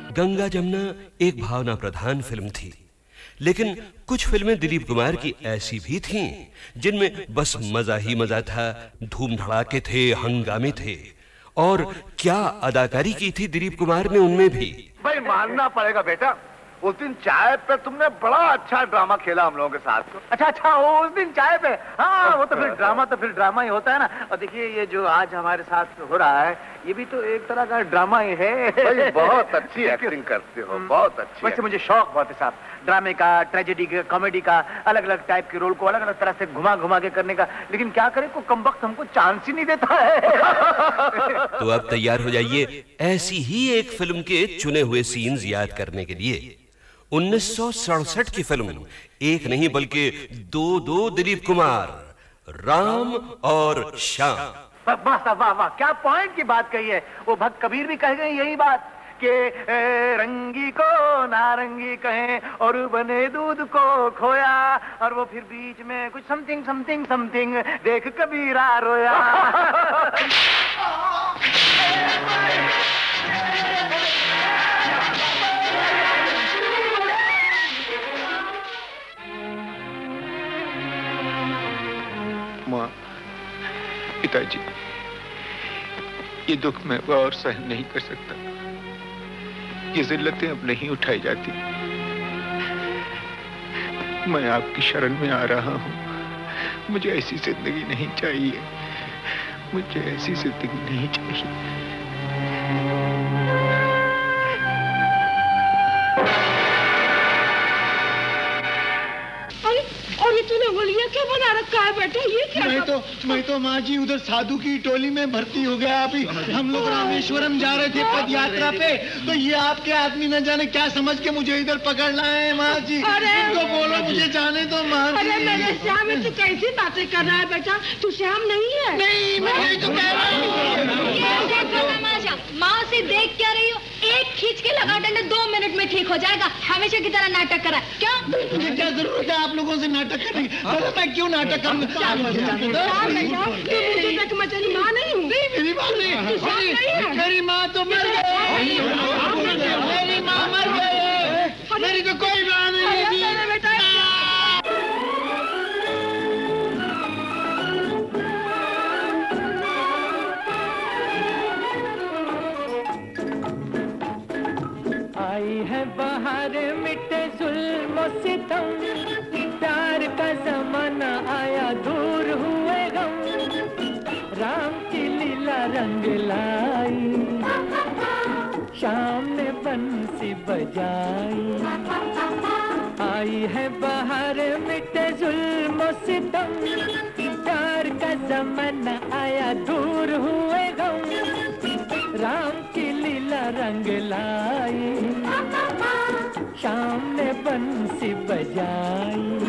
गंगा जमुना एक भावना प्रधान फिल्म थी, लेकिन कुछ फिल्में दिलीप कुमार की ऐसी भी थीं जिनमें बस मजा ही मजा था, धूम धड़ाके थे, हंगामे थे। और क्या अदाकारी की थी दिलीप कुमार ने उनमें भी। भाई मानना पड़ेगा बेटा, उस दिन चाय पे तुमने बड़ा अच्छा ड्रामा खेला हम लोगों के साथ। अच्छा उस दिन चाय पे, हाँ वो तो फिर ड्रामा ही होता है ना। और देखिए ये जो आज हमारे साथ हो रहा है ये भी तो एक तरह का ड्रामा ही है। भाई बहुत अच्छी एक्टिंग करते हो, बहुत अच्छी। वैसे मुझे शौक बहुत है साहब, ड्रामे का, ट्रेजेडी का, कॉमेडी का, अलग अलग टाइप के रोल को अलग अलग तरह से घुमा घुमा के करने का। लेकिन क्या करे, को कमबख्त हमको चांस ही नहीं देता है। तो अब तैयार हो जाइए ऐसी ही एक फिल्म के चुने हुए सीन्स याद करने के लिए। 1967 की फिल्म, एक नहीं बल्कि दो दिलीप कुमार, राम और श्याम। वाह वाह वाह, क्या पॉइंट की बात कही है। वो भक्त कबीर भी कह गए यही बात कि रंगी को नारंगी कहें और बने दूध को खोया, और वो फिर बीच में कुछ समथिंग समथिंग समथिंग देख कबीरा रोया। माँ, पिताजी, ये दुख मैं और सहन नहीं कर सकता। ये जिल्लतें अब नहीं उठाई जाती। मैं आपकी शरण में आ रहा हूँ। मुझे ऐसी जिंदगी नहीं चाहिए, मुझे ऐसी जिंदगी नहीं चाहिए। और ये तूने होलिया क्या बना रखा है बेटा, ये क्या? मैं तो माँ जी उधर साधु की टोली में भर्ती हो गया। अभी हम लोग रामेश्वरम जा रहे थे पद यात्रा पे, तो ये आपके आदमी न जाने क्या समझ के मुझे इधर पकड़ लाए हैं माँ जी। तो बोलो मुझे जाने दो माँ जी। अरे मेरे श्याम, तू कैसी बातें कर रहा है बेटा? तू श्याम नहीं है। नहीं, मैं तो कह रहा हूँ। माँ से देख क्या रही हो? एक खींच के लगा डंडे 2 मिनट में ठीक हो जाएगा। हमेशा की तरह नाटक करा क्या? मुझे क्या जरूरत है आप लोगों से नाटक करने की? मैं क्यों नाटक करूंगा? मेरी माँ नहीं हूँ। मेरी माँ नहीं, मेरी माँ तो मर गई। मेरी माँ मर गई, मेरी तो कोई माँ नहीं है। आई है बाहर मिटे जुल्म सितम, प्यार का जमाना आया दूर हुए गम, राम की लीला रंग लाई, शाम ने बंसी बजाई। आई है बाहर मिटे जुल्म सितम, प्यार का जमाना आया दूर हुए गम, राम की लीला रंग लाई, शाम ने बंसी बजाई।